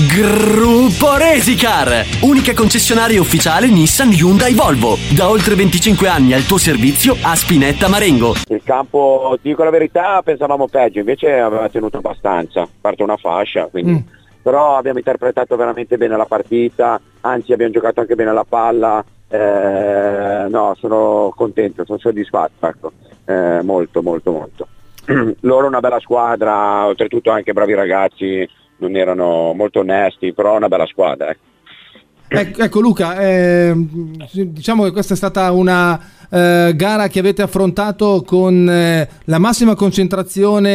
Gruppo Resicar, unica concessionaria ufficiale Nissan, Hyundai, Volvo. Da oltre 25 anni al tuo servizio a Spinetta Marengo. Il campo, dico la verità, pensavamo peggio, invece aveva tenuto abbastanza, a parte una fascia, quindi. Però abbiamo interpretato veramente bene la partita, anzi abbiamo giocato anche bene la palla. No, sono contento, sono soddisfatto, ecco. Molto. Loro una bella squadra, oltretutto anche bravi ragazzi, non erano molto onesti, però una bella squadra. Ecco Luca, diciamo che questa è stata una gara che avete affrontato con la massima concentrazione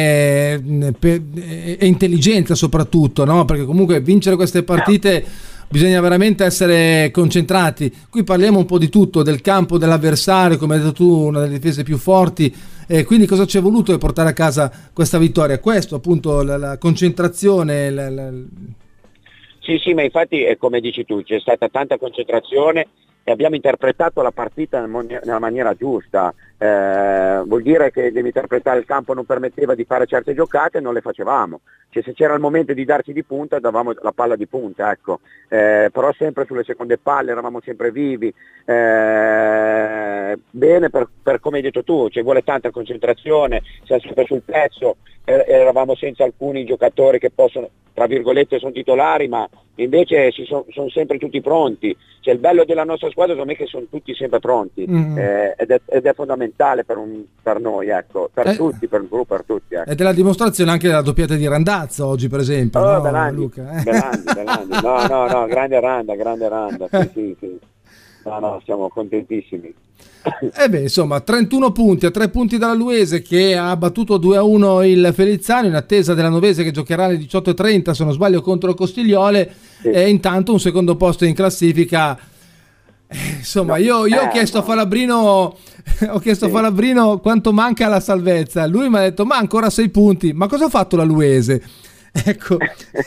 e intelligenza soprattutto, no? Perché comunque vincere queste partite bisogna veramente essere concentrati. Qui parliamo un po' di tutto, del campo, dell'avversario, come hai detto tu, una delle difese più forti. Quindi cosa ci è voluto per portare a casa questa vittoria? Questo appunto, la concentrazione. Sì, ma infatti è come dici tu, c'è stata tanta concentrazione e abbiamo interpretato la partita nella maniera giusta. Vuol dire che devi interpretare, il campo non permetteva di fare certe giocate e non le facevamo. Cioè, se c'era il momento di darci di punta, davamo la palla di punta, ecco. Però sempre sulle seconde palle eravamo sempre vivi. Bene per come hai detto tu, ci vuole tanta concentrazione, siamo sempre sul pezzo, eravamo senza alcuni giocatori che possono, tra virgolette, sono titolari, ma invece sono sempre tutti pronti. Cioè, il bello della nostra squadra secondo me è che sono tutti sempre pronti, ed è fondamentale per noi, ecco, per tutti, per il gruppo, per tutti. Ecco. Ed è la dimostrazione anche della doppietta di Randazzo oggi, per esempio. Oh, no, Belandi, Luca? Belandi. No, grande Randa, sì. No, siamo contentissimi. Insomma, 31 punti a 3 punti dalla Luese, che ha battuto 2-1 il Felizzano, in attesa della Novese che giocherà alle 18:30, se non sbaglio, contro Costigliole. Sì. E intanto un secondo posto in classifica. Insomma, io ho chiesto a Falabrino Falabrino quanto manca alla salvezza. Lui mi ha detto: ma ancora 6 punti. Ma cosa ha fatto la Luese? Ecco.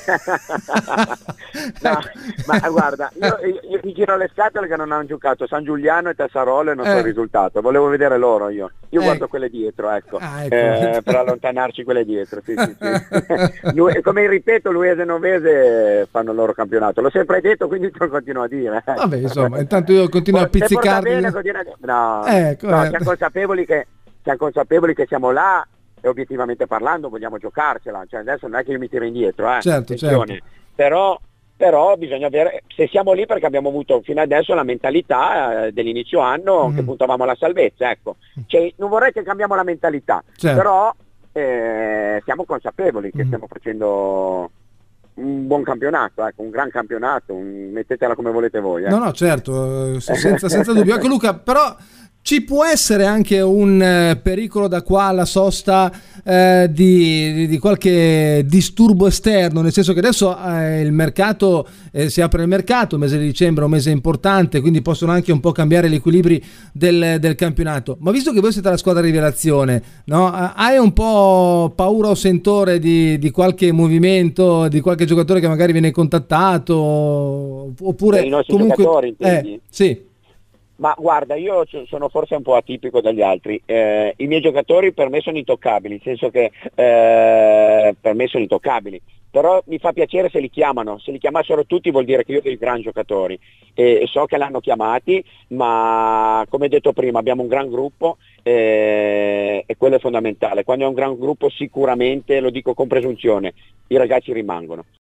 No, ma guarda, io ti giro le scatole che non hanno giocato San Giuliano e Tessarolo e non so il risultato. Volevo vedere loro io guardo quelle dietro, ecco. Per allontanarci quelle dietro, sì. Come ripeto, Luese e Novese fanno il loro campionato, l'ho sempre detto, quindi te lo continuo a dire. Vabbè, insomma, intanto io continuo a pizzicarli. Siamo consapevoli che siamo là. E obiettivamente parlando vogliamo giocarcela, cioè adesso non è che io mi tiro indietro, certo. Però bisogna vedere se siamo lì, perché abbiamo avuto fino adesso la mentalità dell'inizio anno che puntavamo alla salvezza, ecco. Cioè, non vorrei che cambiamo la mentalità, però siamo consapevoli che stiamo facendo un buon campionato, ecco, un gran campionato, mettetela come volete voi. No, certo, senza dubbio. Ecco Luca, però ci può essere anche un pericolo da qua alla sosta di qualche disturbo esterno, nel senso che adesso il mercato si apre il mercato, il mese di dicembre è un mese importante, quindi possono anche un po' cambiare gli equilibri del campionato. Ma visto che voi siete la squadra rivelazione, no? Hai un po' paura o sentore di qualche movimento, di qualche giocatore che magari viene contattato, oppure i nostri comunque giocatori, intendi? Sì. Ma guarda, io sono forse un po' atipico dagli altri. I miei giocatori per me sono intoccabili, nel senso che per me sono intoccabili. Però mi fa piacere se li chiamano. Se li chiamassero tutti vuol dire che io ho dei gran giocatori. E so che l'hanno chiamati, ma come detto prima abbiamo un gran gruppo e quello è fondamentale. Quando è un gran gruppo sicuramente, lo dico con presunzione, i ragazzi rimangono.